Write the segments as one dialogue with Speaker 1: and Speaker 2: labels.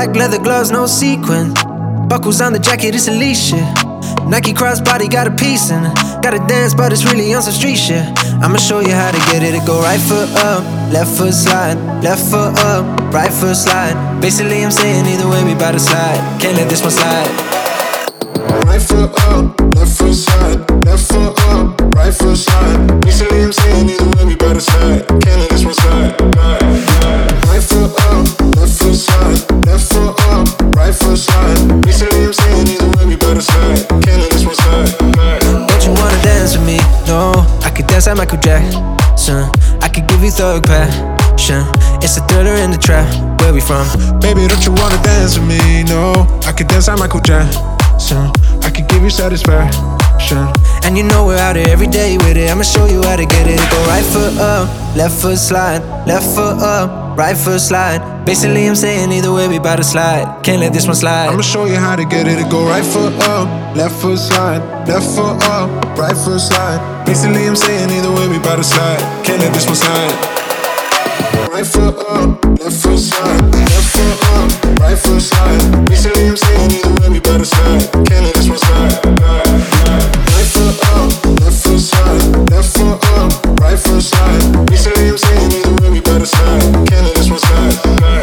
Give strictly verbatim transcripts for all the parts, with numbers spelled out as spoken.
Speaker 1: Black leather gloves, no sequin. Buckles on the jacket, it's elite shit. Nike crossbody got a piece in it. Gotta dance, but it's really on some street shit. I'ma show you how to get it. It go right foot up, left foot slide, left foot up, right foot slide. Basically I'm saying either way we bout to slide. Can't let this one slide.
Speaker 2: Right foot up, left foot slide, left foot up, right foot slide. Basically I'm saying either way we bout to slide. Can't let this one slide. Right foot up, left foot slide, left foot up, right foot slide. Basically I'm saying either way we bout to slide. Can't let this one slide.
Speaker 1: Don't you wanna dance with me? No, I could dance like Michael Jackson. I could give you thug passion. It's a thriller in the trap. Where we from?
Speaker 2: Baby, don't you wanna dance with me? No, I could dance like Michael Jackson. I could give you satisfaction.
Speaker 1: And you know we're out here every day with it. I'ma show you how to get it. Go right foot up, left foot slide, left foot up, right foot slide. Basically I'm saying either way we bout to slide. Can't let this one slide.
Speaker 2: I'ma show you how to get it. Go right foot up, left foot slide, left foot up, right foot slide. Basically I'm saying either way we bout to slide. Can't let this one slide. Right foot up, left foot slide, left foot up, right foot slide. Basically I'm saying either way we bout to slide. Can't let this one slide. Right foot up, left foot slide, left foot up, right foot slide. Basically I'm saying either way we bout to slide. Can't let this one slide.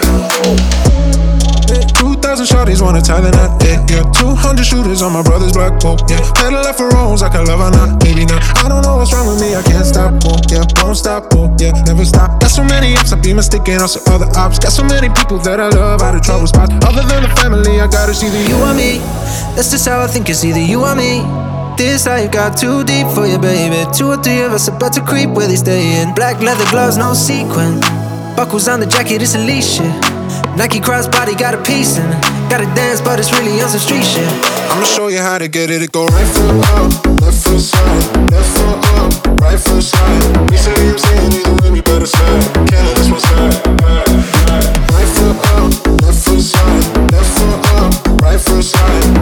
Speaker 2: Two thousand shorties wanna tie the knot, yeah, yeah. Two hundred shooters on my brother's block, oh, yeah. Pedal left for rolls like I love or not, maybe not. I don't know what's wrong with me, I can't stop, oh, yeah. Won't stop, oh, yeah, never stop. Got so many ups, I be mistaken on some other ops. Got so many people that I love out of trouble spots. Other than the family, I gotta see the
Speaker 1: You or me, that's just how I think. It's either you or me. This life got too deep for you, baby. Two or three of us about to creep where they stayin'. Black leather gloves, no sequin. Buckles on the jacket, it's elite shit. Nike crossbody got a piece in it. Gotta dance, but it's really on some street shit.
Speaker 2: I'ma show you how to get it. It go right foot up, left foot slide, left foot up, right foot slide. Basically I'm saying either way we better slide. Can't let this one slide. Right foot up, left foot slide, left foot up, right foot slide.